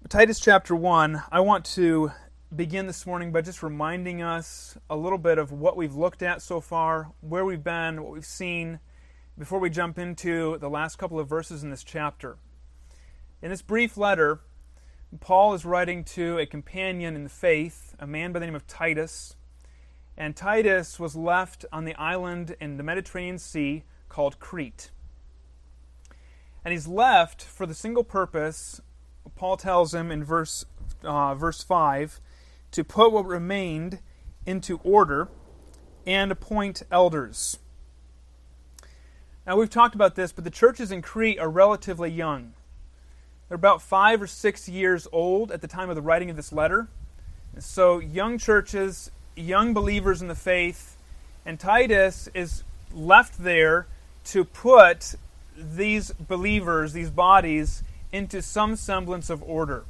Titus chapter 1, I want to begin this morning by just reminding us a little bit of what we've looked at so far, where we've been, what we've seen, before we jump into the last couple of verses in this chapter. In this brief letter, Paul is writing to a companion in the faith, a man by the name of Titus, and Titus was left on the island in the Mediterranean Sea called Crete. And he's left for the single purpose, Paul tells him in verse 5, to put what remained into order and appoint elders. Now we've talked about this, but the churches in Crete are relatively young. They're about 5 or 6 years old at the time of the writing of this letter. So young churches, young believers in the faith, and Titus is left there to put these believers, these bodies, into some semblance of order.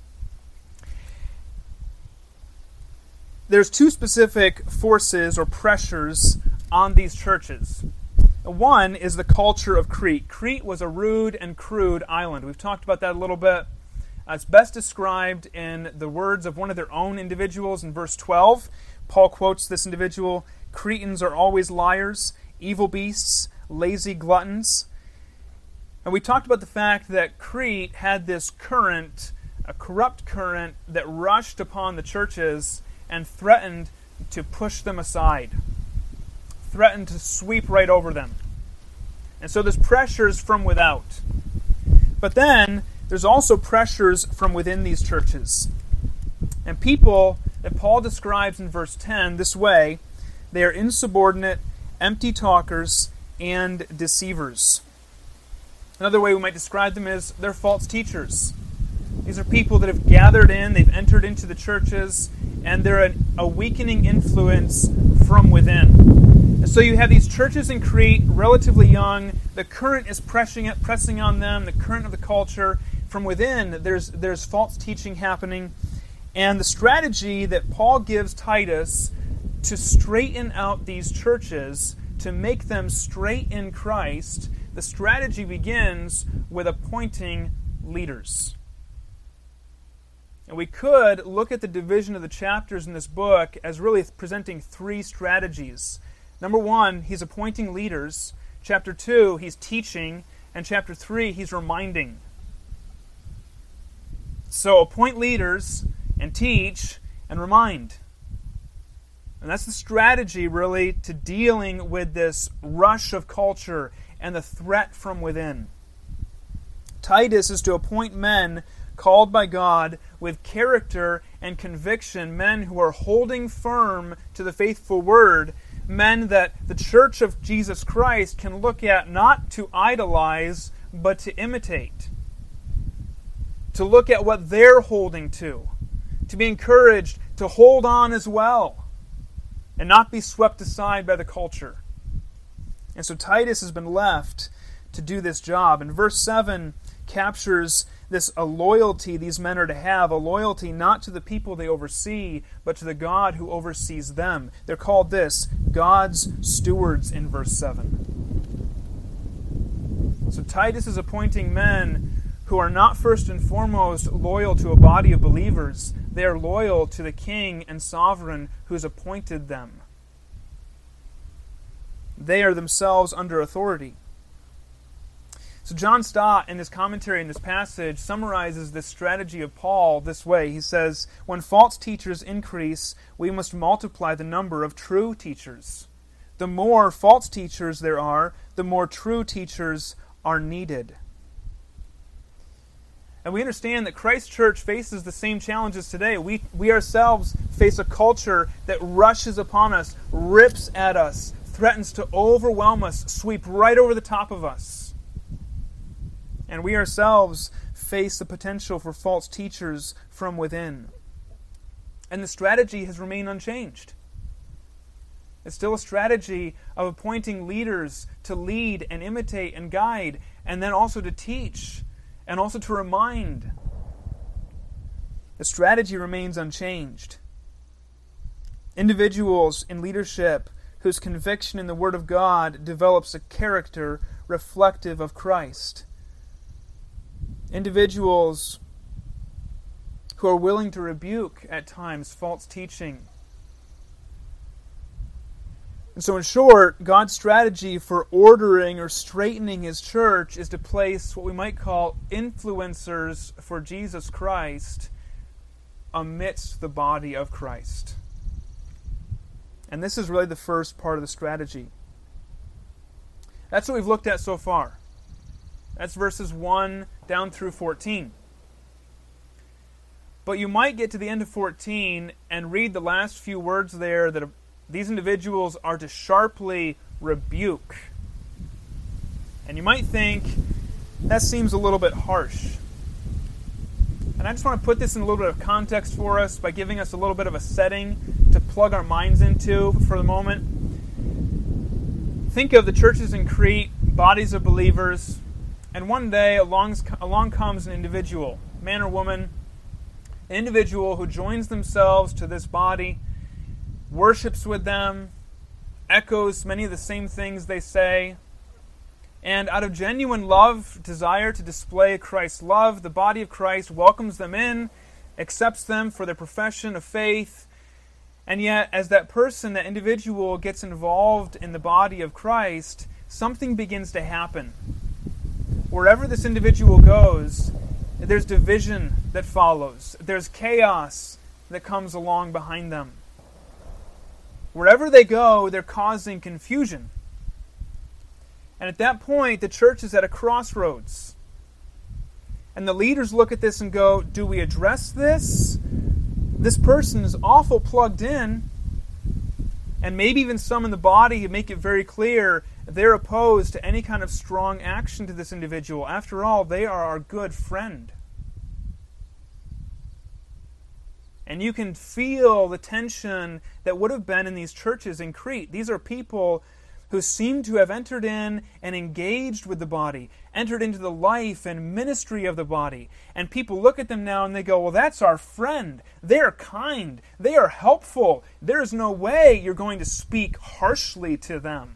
There's two specific forces or pressures on these churches. One is the culture of Crete. Crete was a rude and crude island. We've talked about that a little bit. It's best described in the words of one of their own individuals in verse 12. Paul quotes this individual, "Cretans are always liars, evil beasts, lazy gluttons." And we talked about the fact that Crete had this current, a corrupt current, that rushed upon the churches and threatened to push them aside, threatened to sweep right over them. And so there's pressures from without. But then there's also pressures from within these churches. And people that Paul describes in verse 10 this way: they are insubordinate, empty talkers, and deceivers. Another way we might describe them is they're false teachers. These are people that have gathered in, they've entered into the churches, and they're a weakening influence from within. And so you have these churches in Crete, relatively young. The current is pressing on them, the current of the culture. From within, there's false teaching happening. And the strategy that Paul gives Titus to straighten out these churches, to make them straight in Christ, the strategy begins with appointing leaders. And we could look at the division of the chapters in this book as really presenting three strategies. Number 1, he's appointing leaders. Chapter 2, he's teaching. And chapter 3, he's reminding. So appoint leaders and teach and remind. And that's the strategy, really, to dealing with this rush of culture and the threat from within. Titus is to appoint men called by God with character and conviction, men who are holding firm to the faithful word, men that the church of Jesus Christ can look at not to idolize, but to imitate. To look at what they're holding to be encouraged to hold on as well, and not be swept aside by the culture. And so Titus has been left to do this job. And verse 7 captures a loyalty these men are to have, a loyalty not to the people they oversee, but to the God who oversees them. They're called this, God's stewards in verse 7. So Titus is appointing men who are not first and foremost loyal to a body of believers. They are loyal to the king and sovereign who has appointed them. They are themselves under authority. So John Stott, in his commentary in this passage, summarizes this strategy of Paul this way. He says, when false teachers increase, we must multiply the number of true teachers. The more false teachers there are, the more true teachers are needed. And we understand that Christ Church faces the same challenges today. We ourselves face a culture that rushes upon us, rips at us, threatens to overwhelm us, sweep right over the top of us. And we ourselves face the potential for false teachers from within. And the strategy has remained unchanged. It's still a strategy of appointing leaders to lead and imitate and guide, and then also to teach, and also to remind. The strategy remains unchanged. Individuals in leadership whose conviction in the Word of God develops a character reflective of Christ. Individuals who are willing to rebuke, at times, false teaching. And so in short, God's strategy for ordering or straightening His church is to place what we might call influencers for Jesus Christ amidst the body of Christ. And this is really the first part of the strategy. That's what we've looked at so far. That's verses 1 down through 14. But you might get to the end of 14 and read the last few words there that these individuals are to sharply rebuke. And you might think, that seems a little bit harsh. And I just want to put this in a little bit of context for us by giving us a little bit of a setting to plug our minds into for the moment. Think of the churches in Crete, bodies of believers, and one day along comes an individual, man or woman, an individual who joins themselves to this body, worships with them, echoes many of the same things they say, and out of genuine love, desire to display Christ's love, the body of Christ welcomes them in, accepts them for their profession of faith, and yet as that person, that individual gets involved in the body of Christ, something begins to happen. Wherever this individual goes, there's division that follows. There's chaos that comes along behind them. Wherever they go, they're causing confusion. And at that point, the church is at a crossroads. And the leaders look at this and go, do we address this? This person is awful plugged in. And maybe even some in the body make it very clear they're opposed to any kind of strong action to this individual. After all, they are our good friend. And you can feel the tension that would have been in these churches in Crete. These are people who seem to have entered in and engaged with the body, entered into the life and ministry of the body. And people look at them now and they go, well, that's our friend. They are kind. They are helpful. There's no way you're going to speak harshly to them.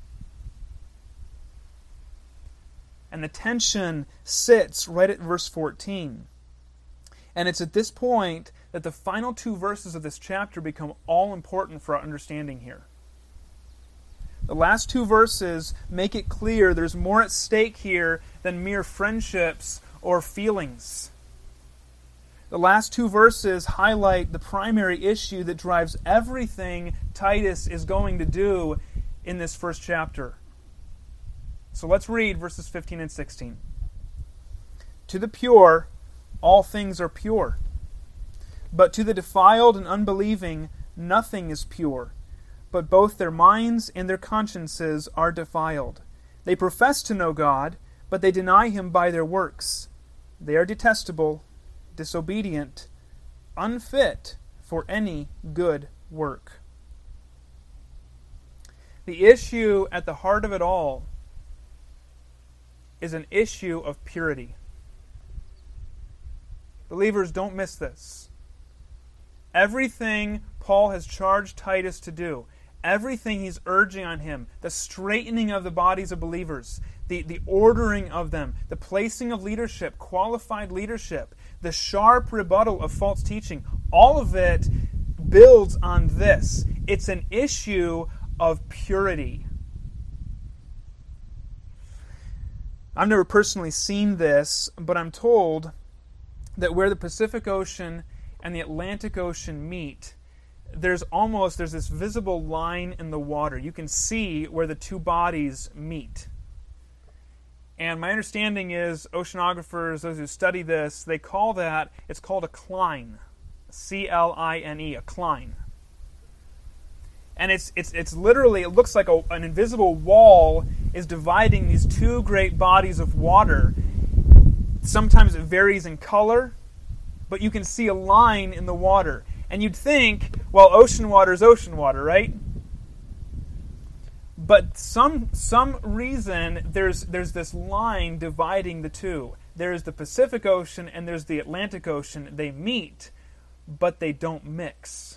And the tension sits right at verse 14. And it's at this point that the final two verses of this chapter become all important for our understanding here. The last two verses make it clear there's more at stake here than mere friendships or feelings. The last two verses highlight the primary issue that drives everything Titus is going to do in this first chapter. So let's read verses 15 and 16. To the pure, all things are pure. But to the defiled and unbelieving, nothing is pure. But both their minds and their consciences are defiled. They profess to know God, but they deny Him by their works. They are detestable, disobedient, unfit for any good work. The issue at the heart of it all is an issue of purity. Believers, don't miss this. Everything Paul has charged Titus to do, everything he's urging on him, the straightening of the bodies of believers, the ordering of them, the placing of leadership, qualified leadership, the sharp rebuttal of false teaching, all of it builds on this. It's an issue of purity. I've never personally seen this, but I'm told that where the Pacific Ocean and the Atlantic Ocean meet, there's this visible line in the water. You can see where the two bodies meet. And my understanding is oceanographers, those who study this, they call that, it's called a cline. C-L-I-N-E, a cline. And it's literally, it looks like an invisible wall is dividing these two great bodies of water. Sometimes it varies in color, but you can see a line in the water. And you'd think, well, ocean water is ocean water, right? But some reason there's this line dividing the two. There's the Pacific Ocean and there's the Atlantic Ocean. They meet, but they don't mix.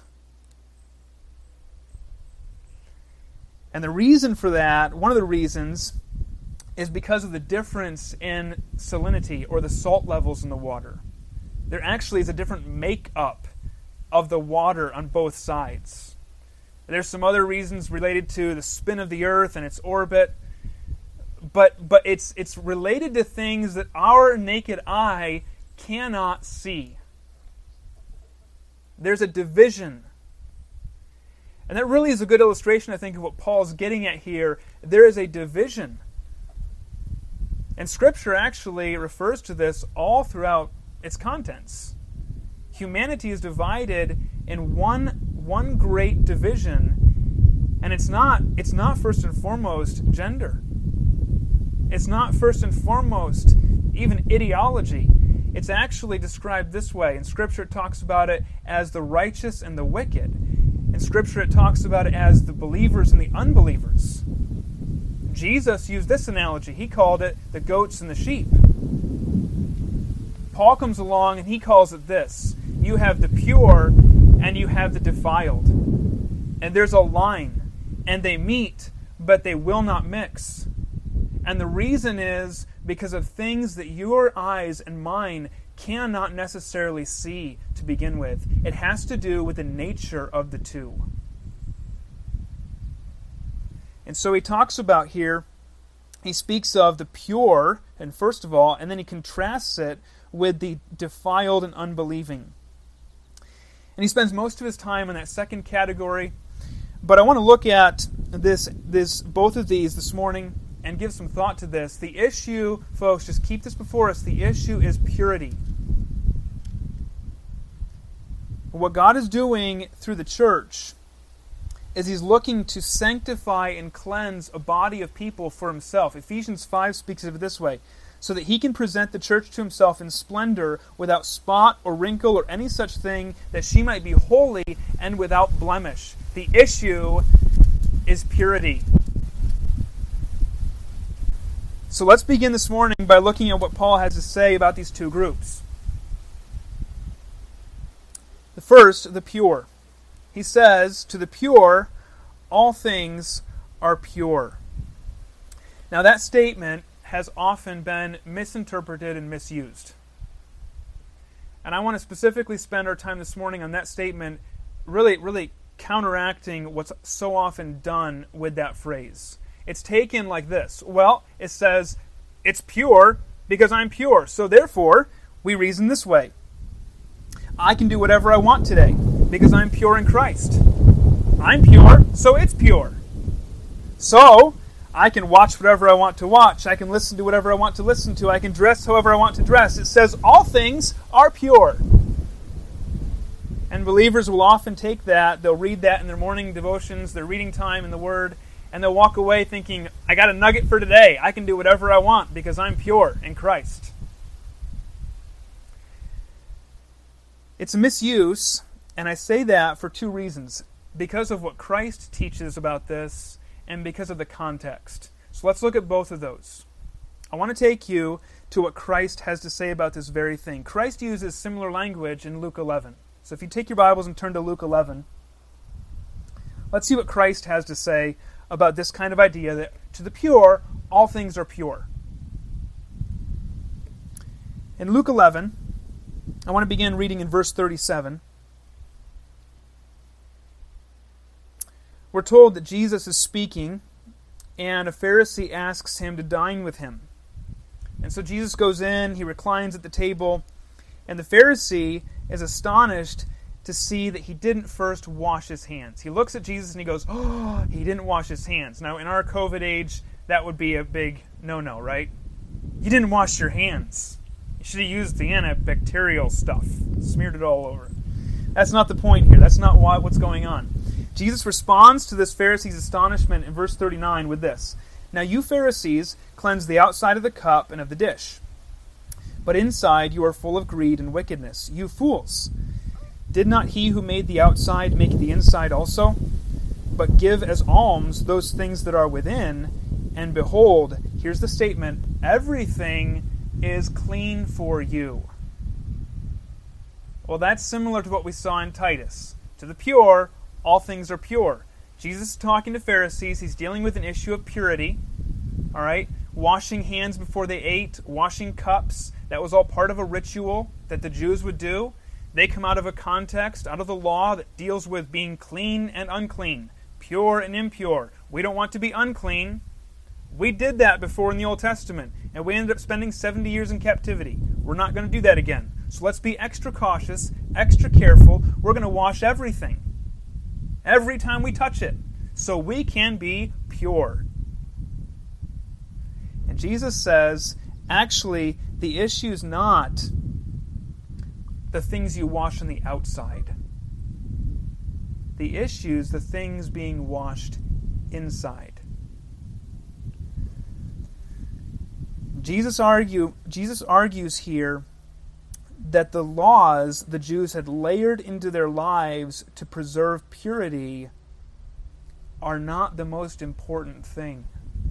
And the reason for that, one of the reasons, is because of the difference in salinity or the salt levels in the water. There actually is a different makeup of the water on both sides. There's some other reasons related to the spin of the earth and its orbit, but it's related to things that our naked eye cannot see. There's a division. And that really is a good illustration, I think, of what Paul's getting at here. There is a division. And Scripture actually refers to this all throughout its contents. Humanity is divided in one great division, and it's not first and foremost gender. It's not first and foremost even ideology. It's actually described this way. In Scripture it talks about it as the righteous and the wicked. In Scripture it talks about it as the believers and the unbelievers. Jesus used this analogy. He called it the goats and the sheep. Paul comes along and he calls it this. You have the pure and you have the defiled. And there's a line. And they meet, but they will not mix. And the reason is because of things that your eyes and mine cannot necessarily see to begin with. It has to do with the nature of the two. And so he talks about here, he speaks of the pure, and first of all, and then he contrasts it with the defiled and unbelieving. And he spends most of his time in that second category. But I want to look at both of these this morning and give some thought to this. The issue, folks, just keep this before us, the issue is purity. What God is doing through the church is He's looking to sanctify and cleanse a body of people for Himself. Ephesians 5 speaks of it this way, so that He can present the church to Himself in splendor, without spot or wrinkle or any such thing, that she might be holy and without blemish. The issue is purity. So let's begin this morning by looking at what Paul has to say about these two groups. The first, the pure. He says, to the pure, all things are pure. Now that statement has often been misinterpreted and misused. And I want to specifically spend our time this morning on that statement, really counteracting what's so often done with that phrase. It's taken like this. Well, it says, it's pure because I'm pure. So therefore, we reason this way. I can do whatever I want today because I'm pure in Christ. I'm pure, so it's pure. So, I can watch whatever I want to watch. I can listen to whatever I want to listen to. I can dress however I want to dress. It says all things are pure. And believers will often take that, they'll read that in their morning devotions, their reading time in the Word, and they'll walk away thinking, I got a nugget for today. I can do whatever I want because I'm pure in Christ. It's a misuse, and I say that for two reasons. Because of what Christ teaches about this, and because of the context. So let's look at both of those. I want to take you to what Christ has to say about this very thing. Christ uses similar language in Luke 11. So if you take your Bibles and turn to Luke 11, let's see what Christ has to say about this kind of idea that to the pure, all things are pure. In Luke 11, I want to begin reading in verse 37. We're told that Jesus is speaking, and a Pharisee asks him to dine with him. And so Jesus goes in, he reclines at the table, and the Pharisee is astonished to see that he didn't first wash his hands. He looks at Jesus and he goes, oh, he didn't wash his hands. Now, in our COVID age, that would be a big no-no, right? You didn't wash your hands. You should have used the antibacterial stuff, smeared it all over. That's not the point here. That's not what's going on. Jesus responds to this Pharisee's astonishment in verse 39 with this. Now you Pharisees cleanse the outside of the cup and of the dish, but inside you are full of greed and wickedness. You fools! Did not he who made the outside make the inside also? But give as alms those things that are within, and behold, here's the statement, everything is clean for you. Well, that's similar to what we saw in Titus. To the pure, all things are pure. Jesus is talking to Pharisees. He's dealing with an issue of purity. All right? Washing hands before they ate, washing cups. That was all part of a ritual. that the Jews would do, they come out of a context, out of the law that deals with being clean and unclean, pure and impure. We don't want to be unclean. We did that before in the Old Testament, and we ended up spending 70 years in captivity. We're not going to do that again. So let's be extra cautious, extra careful. We're going to wash everything, every time we touch it, so we can be pure. And Jesus says, actually, the issue is not the things you wash on the outside. The issue is the things being washed inside. Jesus argues here that the laws the Jews had layered into their lives to preserve purity are not the most important thing.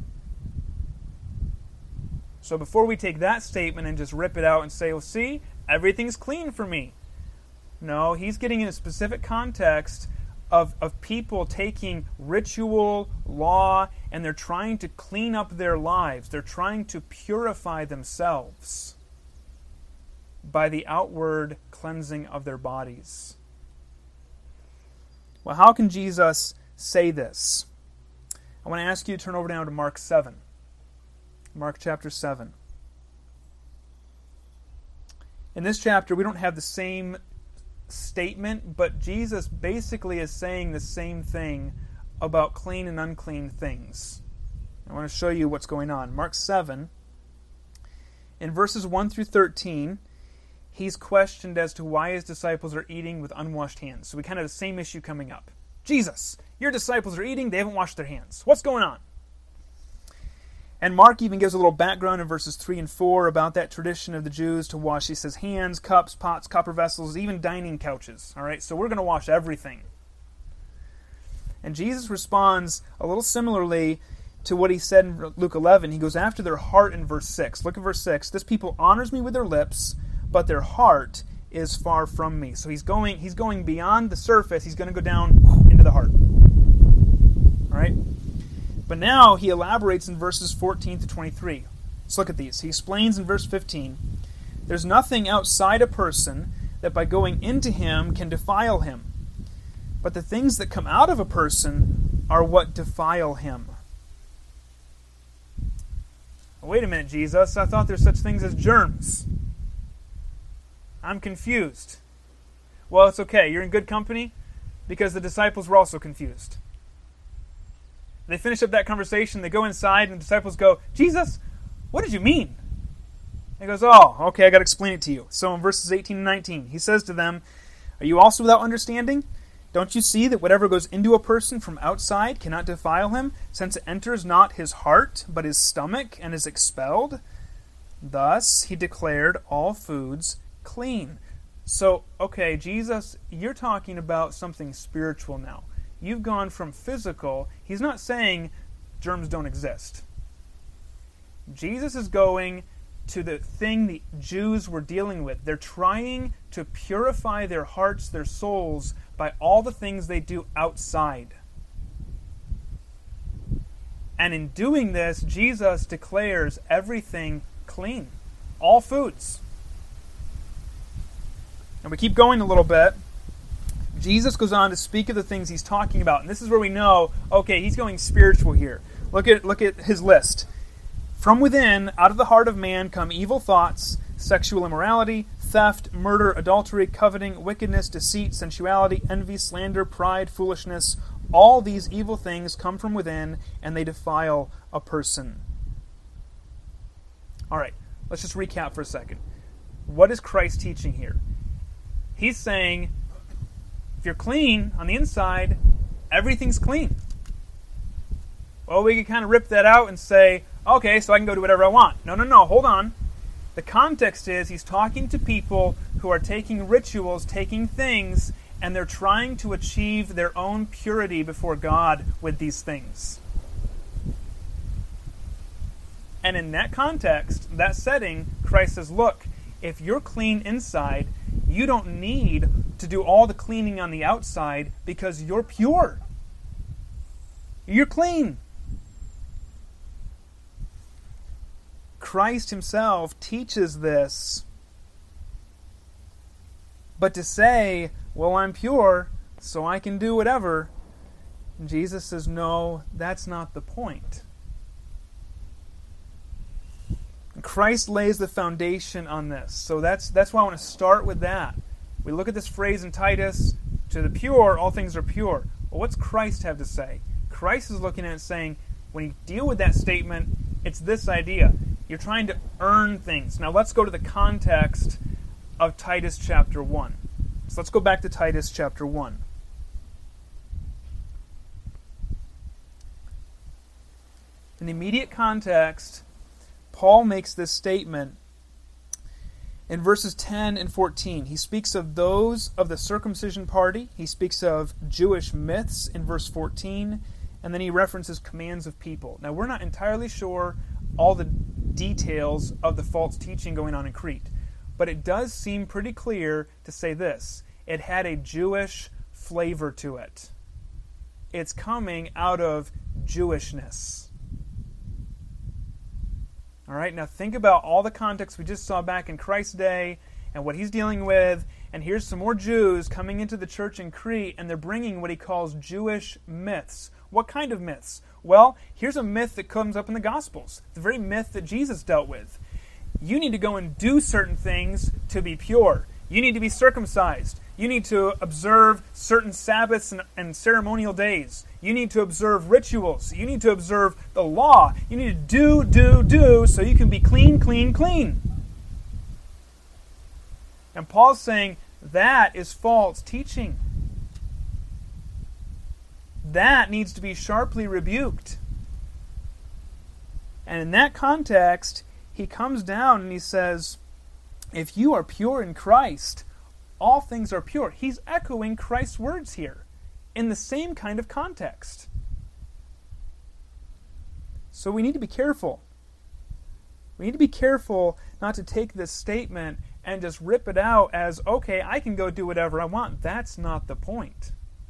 So before we take that statement and just rip it out and say, well, see, everything's clean for me. No, he's getting in a specific context of people taking ritual, law, and they're trying to clean up their lives. They're trying to purify themselves by the outward cleansing of their bodies. Well, how can Jesus say this? I want to ask you to turn over now to Mark 7. Mark chapter 7. In this chapter, we don't have the same statement, but Jesus basically is saying the same thing about clean and unclean things. I want to show you what's going on. Mark 7, in verses 1 through 13, he's questioned as to why his disciples are eating with unwashed hands. So we kind of have the same issue coming up. Jesus, your disciples are eating, they haven't washed their hands. What's going on? And Mark even gives a little background in verses 3 and 4 about that tradition of the Jews to wash, he says, hands, cups, pots, copper vessels, even dining couches. All right, so we're going to wash everything. And Jesus responds a little similarly to what he said in Luke 11. He goes after their heart in verse 6. Look at verse 6. This people honors me with their lips, but their heart is far from me. So he's going beyond the surface. He's going to go down into the heart. All right? But now he elaborates in verses 14 to 23. Let's look at these. He explains in verse 15, there's nothing outside a person that by going into him can defile him. But the things that come out of a person are what defile him. Wait a minute, Jesus. I thought there's such things as germs. I'm confused. Well, it's okay. You're in good company because the disciples were also confused. They finish up that conversation, they go inside, and the disciples go, Jesus, what did you mean? He goes, oh, okay, I got to explain it to you. So in verses 18 and 19, he says to them, are you also without understanding? Don't you see that whatever goes into a person from outside cannot defile him, since it enters not his heart, but his stomach, and is expelled? Thus he declared all foods clean. So, okay, Jesus, you're talking about something spiritual now. You've gone from physical. He's not saying germs don't exist. Jesus is going to the thing the Jews were dealing with. They're trying to purify their hearts, their souls, by all the things they do outside. And in doing this, Jesus declares everything clean. All foods. And we keep going a little bit. Jesus goes on to speak of the things he's talking about. And this is where we know, okay, he's going spiritual here. Look at his list. From within, out of the heart of man, come evil thoughts, sexual immorality, theft, murder, adultery, coveting, wickedness, deceit, sensuality, envy, slander, pride, foolishness. All these evil things come from within, and they defile a person. All right, let's just recap for a second. What is Christ teaching here? He's saying, if you're clean on the inside, everything's clean. Well, we can kind of rip that out and say, okay, so I can go do whatever I want. No, hold on. The context is he's talking to people who are taking rituals, taking things, and they're trying to achieve their own purity before God with these things. And in that context, that setting, Christ says, look, if you're clean inside, you don't need to do all the cleaning on the outside because you're pure. You're clean. Christ himself teaches this But to say, well, I'm pure, so I can do whatever, Jesus says, no, that's not the point. Christ lays the foundation on this. So that's why I want to start with that. We look at this phrase in Titus, to the pure, all things are pure. Well, what's Christ have to say? Christ is looking at it saying, when you deal with that statement, it's this idea. You're trying to earn things. Now let's go to the context of Titus chapter 1. So let's go back to Titus chapter 1. In the immediate context, Paul makes this statement in verses 10 and 14. He speaks of those of the circumcision party. He speaks of Jewish myths in verse 14. And then he references commands of people. Now, we're not entirely sure all the details of the false teaching going on in Crete. But it does seem pretty clear to say this. It had a Jewish flavor to it. It's coming out of Jewishness. All right, now think about all the context we just saw back in Christ's day and what he's dealing with. And here's some more Jews coming into the church in Crete, and they're bringing what he calls Jewish myths. What kind of myths? Well, here's a myth that comes up in the Gospels. The very myth that Jesus dealt with. You need to go and do certain things to be pure. You need to be circumcised. You need to observe certain Sabbaths and ceremonial days. You need to observe rituals. You need to observe the law. You need to do, so you can be clean, clean, clean. And Paul's saying that is false teaching. That needs to be sharply rebuked. And in that context, he comes down and he says, if you are pure in Christ, all things are pure. He's echoing Christ's words here in the same kind of context. So we need to be careful. We need to be careful not to take this statement and just rip it out as, okay, I can go do whatever I want. That's not the point.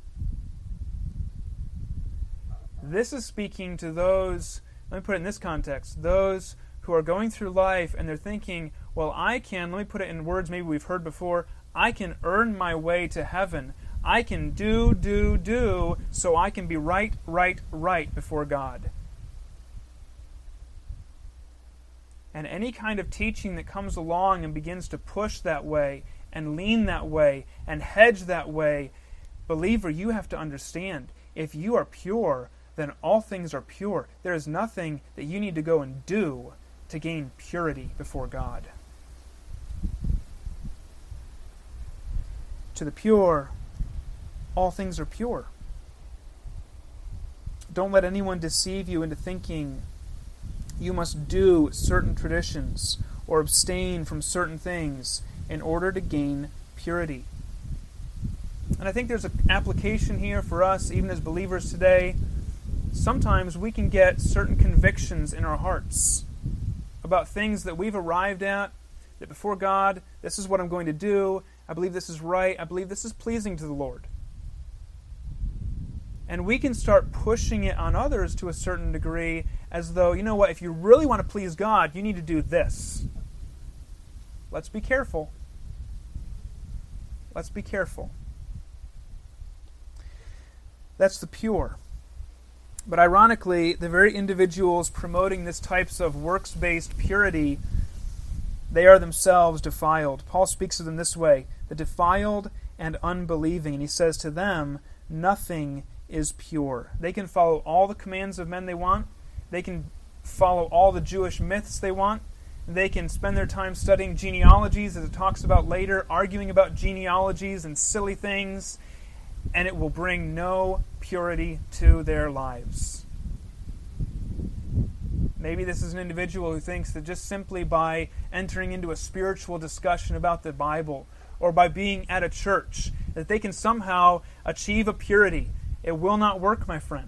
This is speaking to those, let me put it in this context, those who are going through life and they're thinking, well, let me put it in words maybe we've heard before, I can earn my way to heaven. I can do, so I can be right before God. And any kind of teaching that comes along and begins to push that way and lean that way and hedge that way, believer, you have to understand, if you are pure, then all things are pure. There is nothing that you need to go and do to gain purity before God. To the pure, all things are pure. Don't let anyone deceive you into thinking you must do certain traditions or abstain from certain things in order to gain purity. And I think there's an application here for us, even as believers today. Sometimes we can get certain convictions in our hearts about things that we've arrived at, that before God, this is what I'm going to do. I believe this is right. I believe this is pleasing to the Lord. And we can start pushing it on others to a certain degree as though, you know what, if you really want to please God, you need to do this. Let's be careful. Let's be careful. That's the pure. But ironically, the very individuals promoting this types of works-based purity, they are themselves defiled. Paul speaks of them this way, the defiled and unbelieving. And he says to them, nothing is pure. They can follow all the commands of men they want. They can follow all the Jewish myths they want. They can spend their time studying genealogies, as it talks about later, arguing about genealogies and silly things, and it will bring no purity to their lives. Maybe this is an individual who thinks that just simply by entering into a spiritual discussion about the Bible or by being at a church, that they can somehow achieve a purity. It will not work, my friend.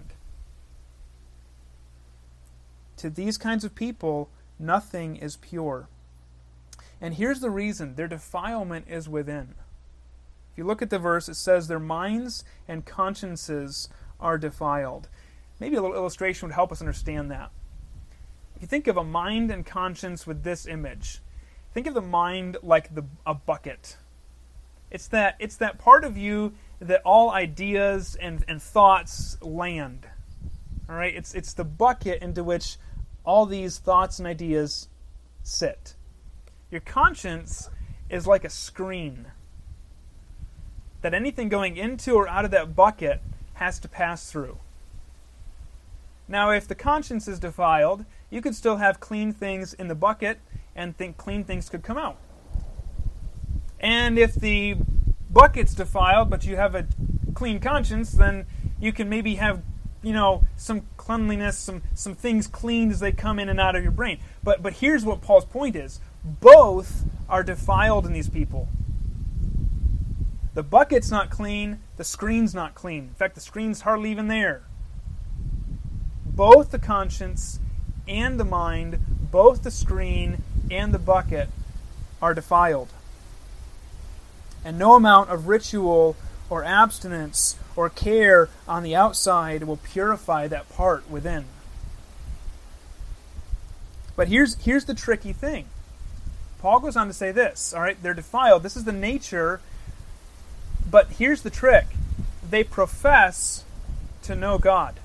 To these kinds of people, nothing is pure. And here's the reason. Their defilement is within. If you look at the verse, it says their minds and consciences are defiled. Maybe a little illustration would help us understand that. If you think of a mind and conscience with this image, think of the mind like a bucket. It's that part of you that all ideas and thoughts land. All right? It's the bucket into which all these thoughts and ideas sit. Your conscience is like a screen that anything going into or out of that bucket has to pass through. Now, if the conscience is defiled, you could still have clean things in the bucket and think clean things could come out. And if the bucket's defiled, but you have a clean conscience, then you can maybe have, some cleanliness, some things cleaned as they come in and out of your brain. But here's what Paul's point is. Both are defiled in these people. The bucket's not clean, the screen's not clean. In fact, the screen's hardly even there. Both the conscience and the mind, both the screen and the bucket are defiled. And no amount of ritual or abstinence or care on the outside will purify that part within. But here's the tricky thing. Paul goes on to say this, all right, they're defiled. This is the nature, but here's the trick. They profess to know God.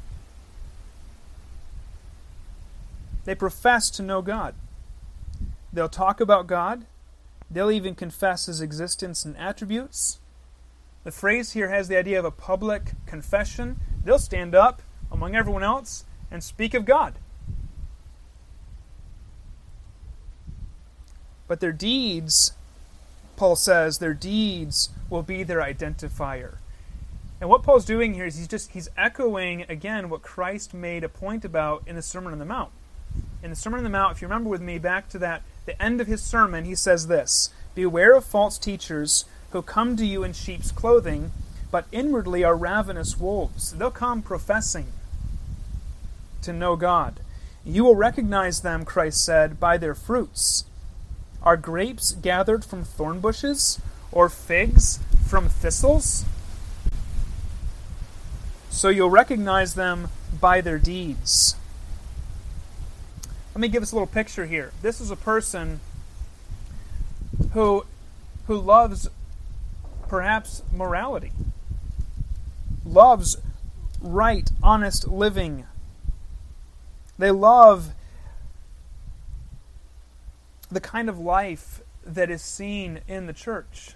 They profess to know God. They'll talk about God. They'll even confess His existence and attributes. The phrase here has the idea of a public confession. They'll stand up among everyone else and speak of God. But their deeds, Paul says, their deeds will be their identifier. And what Paul's doing here is he's echoing again what Christ made a point about in the Sermon on the Mount. In the Sermon on the Mount, if you remember with me back to the end of his sermon, he says this, "Beware of false teachers who come to you in sheep's clothing, but inwardly are ravenous wolves." They'll come professing to know God. "You will recognize them," Christ said, "by their fruits. Are grapes gathered from thorn bushes, or figs from thistles? So you'll recognize them by their deeds." Let me give us a little picture here. This is a person who loves perhaps morality, loves right, honest living. They love the kind of life that is seen in the church.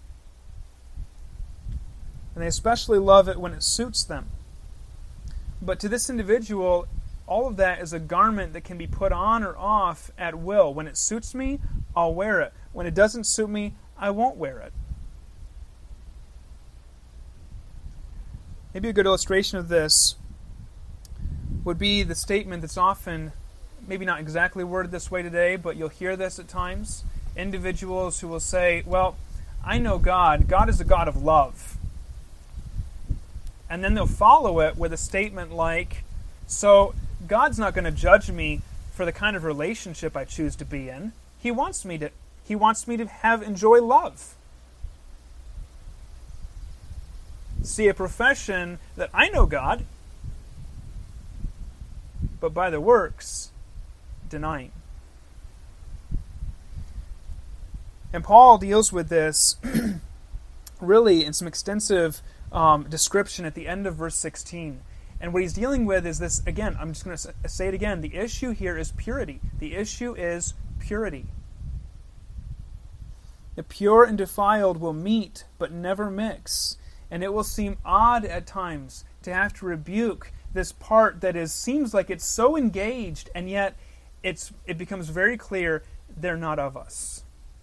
And they especially love it when it suits them. But to this individual, all of that is a garment that can be put on or off at will. When it suits me, I'll wear it. When it doesn't suit me, I won't wear it. Maybe a good illustration of this would be the statement that's often, maybe not exactly worded this way today, but you'll hear this at times. Individuals who will say, well, I know God. God is a God of love. And then they'll follow it with a statement like, so God's not going to judge me for the kind of relationship I choose to be in. He wants me to enjoy love. See, a profession that I know God, but by the works, denying. And Paul deals with this really in some extensive description at the end of verse 16. And what he's dealing with is this, again, I'm just going to say it again. The issue here is purity. The issue is purity. The pure and defiled will meet, but never mix. And it will seem odd at times to have to rebuke this part that seems like it's so engaged, and yet it becomes very clear they're not of us.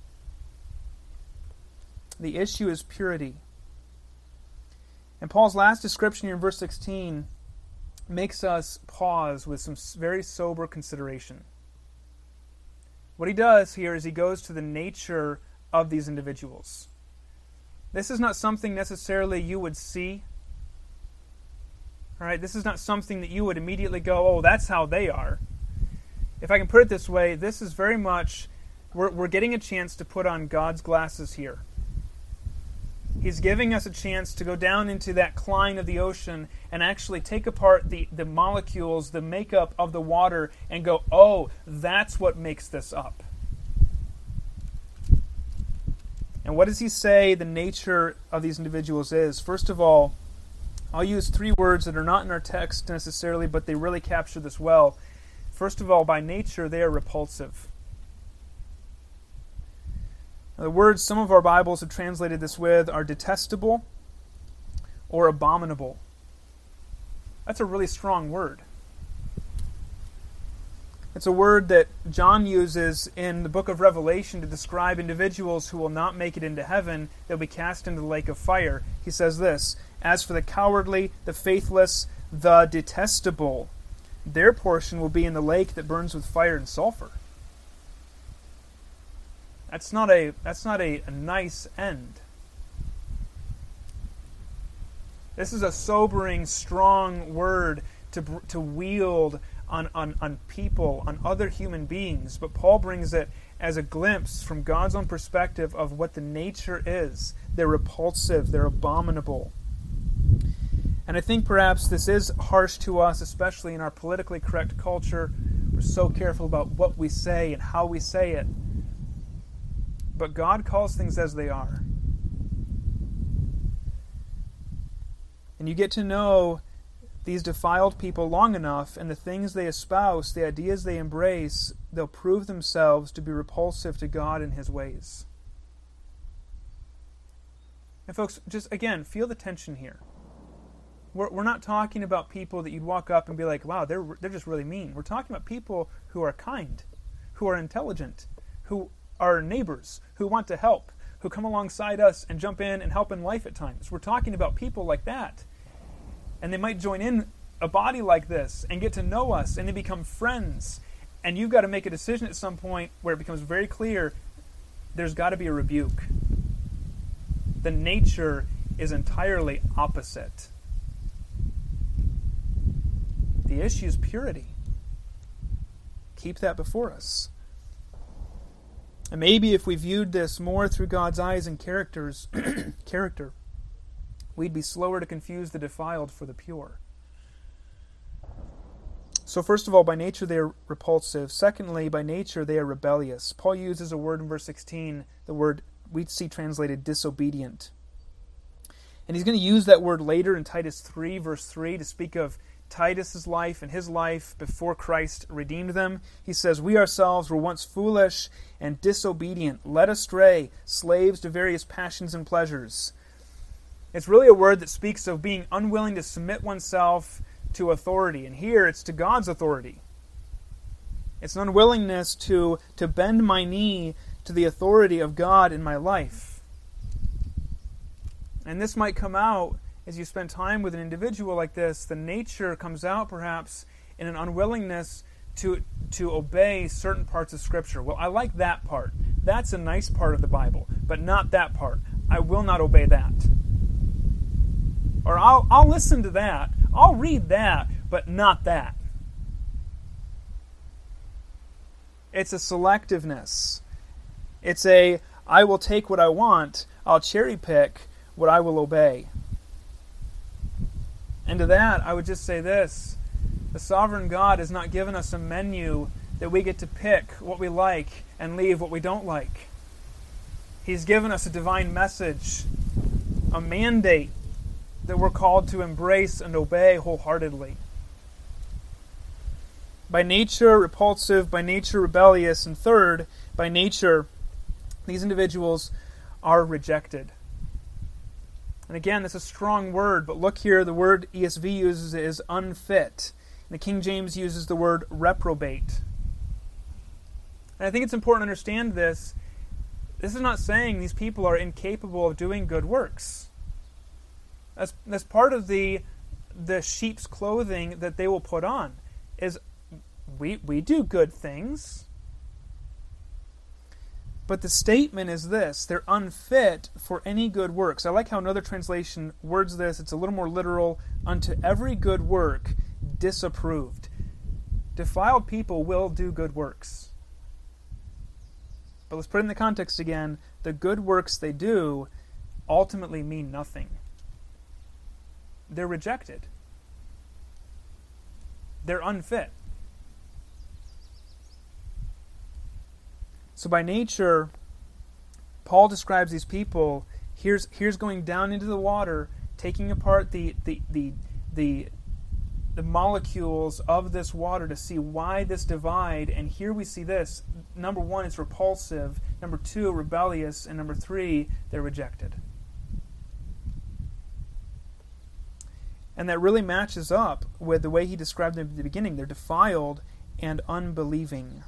The issue is purity. And Paul's last description here in verse 16 makes us pause with some very sober consideration. What he does here is he goes to the nature of these individuals. This is not something necessarily you would see. All right, this is not something that you would immediately go, oh, that's how they are. If I can put it this way, this is very much, we're getting a chance to put on God's glasses here. He's giving us a chance to go down into that Klein of the ocean and actually take apart the molecules, the makeup of the water, and go, oh, that's what makes this up. And what does he say the nature of these individuals is? First of all, I'll use three words that are not in our text necessarily, but they really capture this well. First of all, by nature, they are repulsive. Now, the words some of our Bibles have translated this with are detestable or abominable. That's a really strong word. It's a word that John uses in the book of Revelation to describe individuals who will not make it into heaven. They'll be cast into the lake of fire. He says this, "As for the cowardly, the faithless, the detestable, their portion will be in the lake that burns with fire and sulfur." That's not a nice end. This is a sobering, strong word to wield on people, on other human beings. But Paul brings it as a glimpse from God's own perspective of what the nature is. They're repulsive, they're abominable. And I think perhaps this is harsh to us, especially in our politically correct culture. We're so careful about what we say and how we say it. But God calls things as they are. And you get to know these defiled people long enough, and the things they espouse, the ideas they embrace, they'll prove themselves to be repulsive to God and His ways. And folks, just again, feel the tension here. We're not talking about people that you'd walk up and be like, wow, they're just really mean. We're talking about people who are kind, who are intelligent, who are neighbors, who want to help, who come alongside us and jump in and help in life at times. We're talking about people like that. And they might join in a body like this and get to know us, and they become friends. And you've got to make a decision at some point where it becomes very clear there's got to be a rebuke. The nature is entirely opposite. The issue is purity. Keep that before us. And maybe if we viewed this more through God's eyes and character, we'd be slower to confuse the defiled for the pure. So first of all, by nature they are repulsive. Secondly, by nature they are rebellious. Paul uses a word in verse 16, the word we see translated disobedient. And he's going to use that word later in Titus 3, verse 3, to speak of Titus's life and his life before Christ redeemed them. He says, "We ourselves were once foolish and disobedient, led astray, slaves to various passions and pleasures." It's really a word that speaks of being unwilling to submit oneself to authority. And here it's to God's authority. It's an unwillingness to bend my knee to the authority of God in my life. And this might come out as you spend time with an individual like this. The nature comes out perhaps in an unwillingness to obey certain parts of Scripture. Well, I like that part. That's a nice part of the Bible, but not that part. I will not obey that. Or I'll listen to that. I'll read that, but not that. It's a selectiveness. It's I will take what I want. I'll cherry pick what I will obey. And to that, I would just say this. The sovereign God has not given us a menu that we get to pick what we like and leave what we don't like. He's given us a divine message, a mandate that we're called to embrace and obey wholeheartedly. By nature, repulsive. By nature, rebellious. And third, by nature, these individuals are rejected. And again, that's a strong word, but look here, the word ESV uses is unfit. And the King James uses the word reprobate. And I think it's important to understand this. This is not saying these people are incapable of doing good works. That's part of the sheep's clothing that they will put on, is we do good things. But the statement is this: they're unfit for any good works. I like how another translation words this. It's a little more literal. Unto every good work disapproved. Defiled people will do good works. But let's put it in the context again. The good works they do ultimately mean nothing. They're rejected. They're unfit. So by nature, Paul describes these people. Here's going down into the water, taking apart the molecules of this water to see why this divide. And here we see this. Number one, it's repulsive. Number two, rebellious. And number three, they're rejected. And that really matches up with the way he described them at the beginning. They're defiled and unbelieving.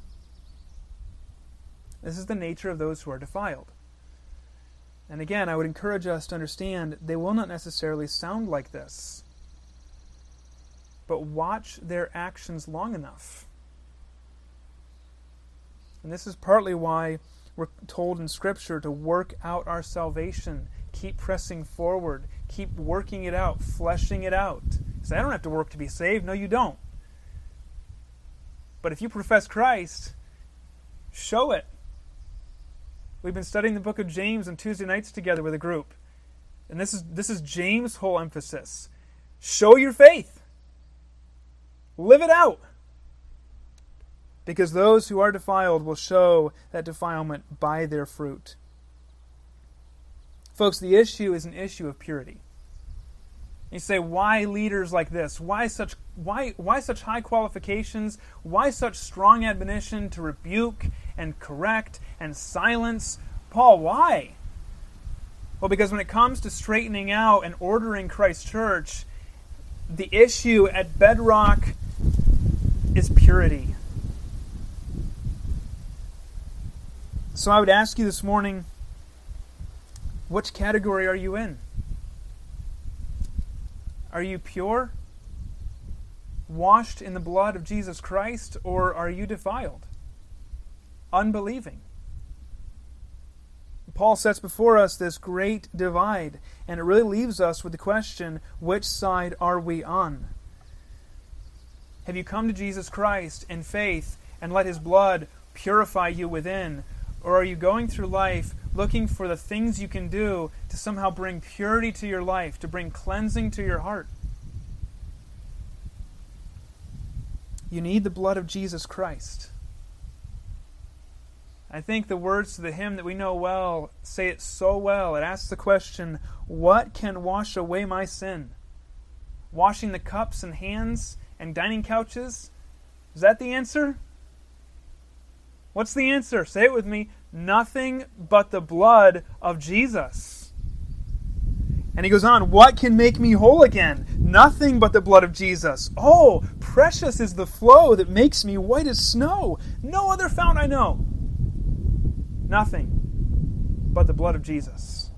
This is the nature of those who are defiled. And again, I would encourage us to understand they will not necessarily sound like this. But watch their actions long enough. And this is partly why we're told in Scripture to work out our salvation. Keep pressing forward. Keep working it out, fleshing it out. So I don't have to work to be saved. No, you don't. But if you profess Christ, show it. We've been studying the book of James on Tuesday nights together with a group. And this is James' whole emphasis. Show your faith. Live it out. Because those who are defiled will show that defilement by their fruit. Folks, the issue is an issue of purity. You say, why leaders like this? Why such high qualifications? Why such strong admonition to rebuke and correct and silence? Paul, why? Well, because when it comes to straightening out and ordering Christ's church, the issue at bedrock is purity. So I would ask you this morning, which category are you in? Are you pure, washed in the blood of Jesus Christ, or are you defiled, unbelieving? Paul sets before us this great divide, and it really leaves us with the question, which side are we on? Have you come to Jesus Christ in faith and let His blood purify you within? Or are you going through life looking for the things you can do to somehow bring purity to your life, to bring cleansing to your heart? You need the blood of Jesus Christ. I think the words to the hymn that we know well say it so well. It asks the question, what can wash away my sin? Washing the cups and hands and dining couches? Is that the answer? What's the answer? Say it with me. Nothing but the blood of Jesus. And he goes on, what can make me whole again? Nothing but the blood of Jesus. Oh, precious is the flow that makes me white as snow. No other fount I know. Nothing but the blood of Jesus.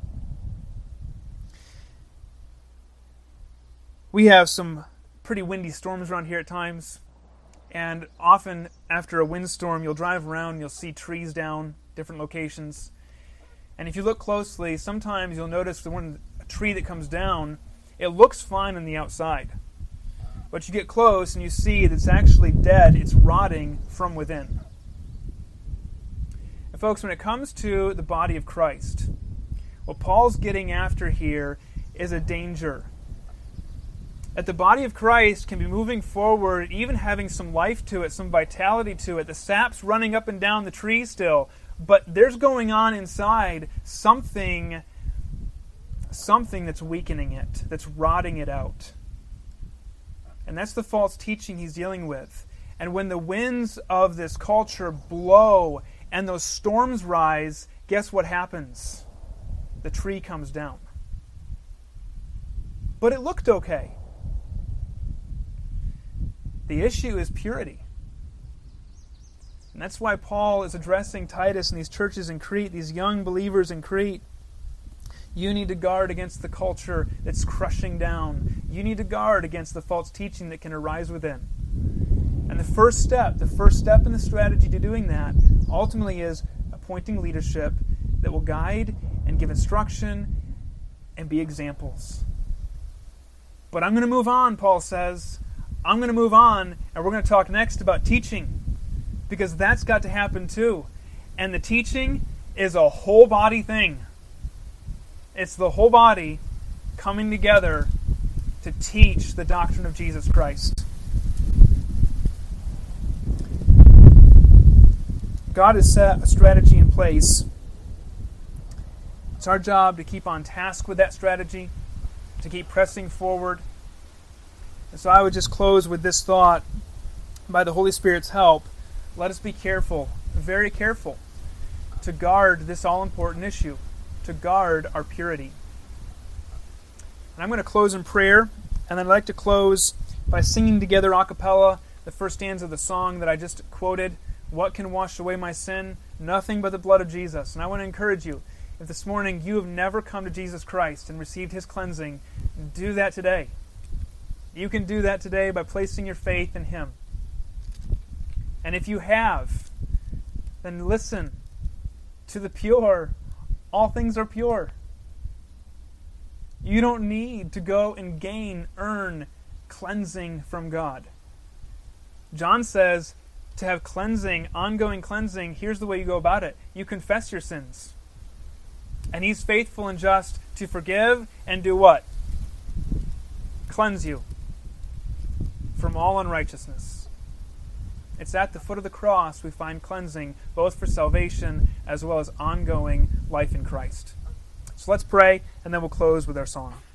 We have some pretty windy storms around here at times. And often after a windstorm, you'll drive around and you'll see trees down, different locations. And if you look closely, sometimes you'll notice a tree that comes down, it looks fine on the outside. But you get close and you see that it's actually dead, it's rotting from within. And folks, when it comes to the body of Christ, what Paul's getting after here is a danger. That the body of Christ can be moving forward, even having some life to it, some vitality to it. The sap's running up and down the tree still, but there's going on inside something that's weakening it, that's rotting it out. And that's the false teaching he's dealing with. And when the winds of this culture blow and those storms rise, guess what happens? The tree comes down. But it looked okay. The issue is purity. And that's why Paul is addressing Titus and these churches in Crete, these young believers in Crete. You need to guard against the culture that's crushing down. You need to guard against the false teaching that can arise within. And the first step in the strategy to doing that ultimately is appointing leadership that will guide and give instruction and be examples. But I'm going to move on, Paul says. I'm going to move on, and we're going to talk next about teaching, because that's got to happen too. And the teaching is a whole body thing. It's the whole body coming together to teach the doctrine of Jesus Christ. God has set a strategy in place It's our job to keep on task with that strategy, to keep pressing forward. And so I would just close with this thought. By the Holy Spirit's help, let us be careful, very careful, to guard this all-important issue, to guard our purity. And I'm going to close in prayer, and then I'd like to close by singing together a cappella the first stanza of the song that I just quoted. What can wash away my sin? Nothing but the blood of Jesus. And I want to encourage you, if this morning you have never come to Jesus Christ and received His cleansing, do that today. You can do that today by placing your faith in Him. And if you have, then listen. To the pure, all things are pure. You don't need to go and earn cleansing from God. John says to have cleansing, ongoing cleansing, here's the way you go about it. You confess your sins. And He's faithful and just to forgive and do what? Cleanse you from all unrighteousness. It's at the foot of the cross we find cleansing, both for salvation as well as ongoing life in Christ. So let's pray, and then we'll close with our song.